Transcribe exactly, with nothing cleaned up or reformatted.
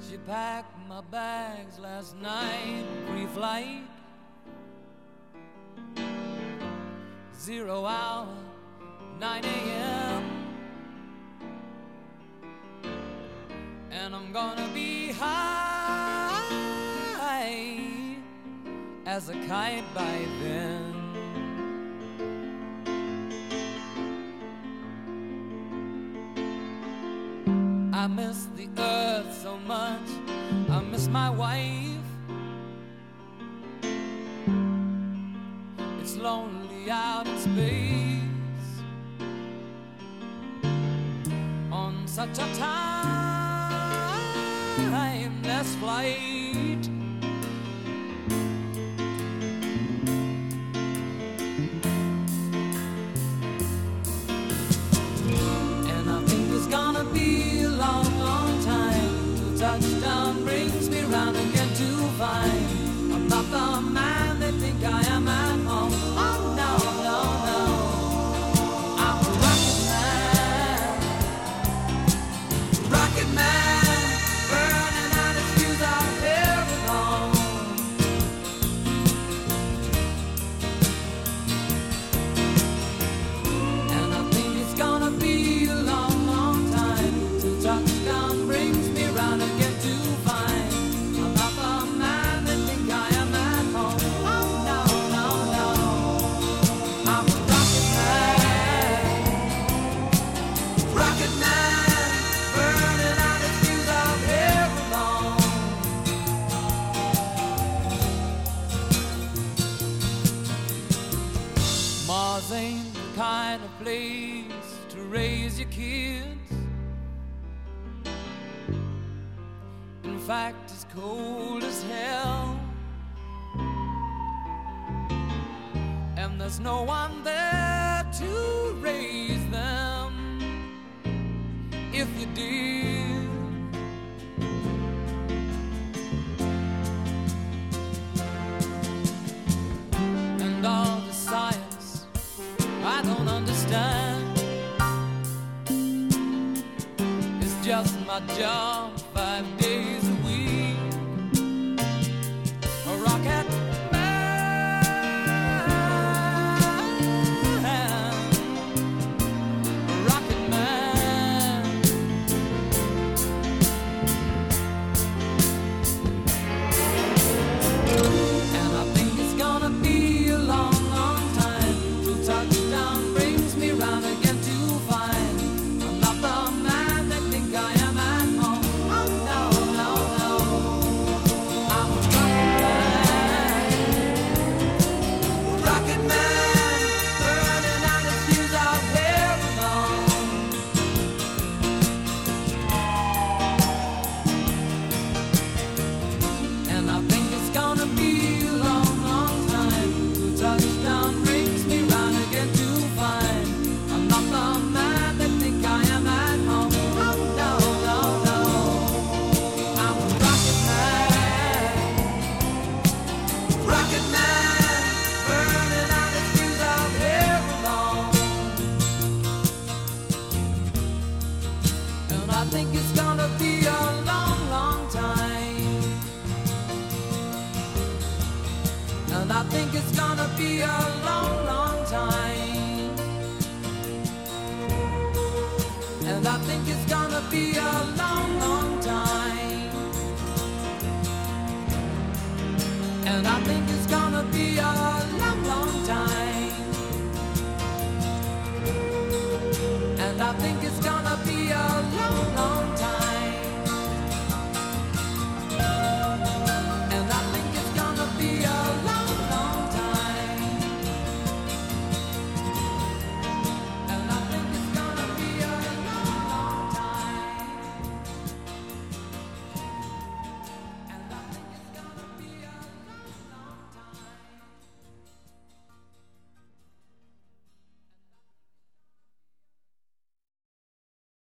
She packed my bags last night, pre-flight, zero hour, nine a.m. And I'm gonna be high as a kite by then. I miss the earth so much, I miss my wife. It's lonely out in space on such a timeless flight. And I think it's gonna be a long, long time till touchdown brings me round again to find I'm not the man they think I am at home. Oh no, no, no, I'm a rocket man, rocket man, burning out his fuse out here alone. And I think it's gonna be a long, long time till touchdown brings me round again to find I'm not the man they think I am at home. Oh no, no, no, I'm a rocket man, rocket man, burning out his fuse out here alone. Mars ain't the kind of place to raise your kids. In fact, it's cold as hell, and there's no one there to raise them if you did. And all the science I don't understand, it's just my job five days a week. A rocket man, a rocket man. And I think it's gonna be a long, long time till touchdown brings me round again to find I'm not the man they think I am at home. Oh no, no, no, I'm a rocket man, rocket man, burning out his fuse out here alone. And I think it's gonna be a long, long time till touchdown brings me round again to find I'm not the man they think I am at home. Oh no, no, no, I'm a rocket man, rocket man, burning out his fuse out here alone. And I think it's gonna be a long, long time. And I think it's gonna be a long, long time. And I think it's gonna be a long, long time. And I think it's gonna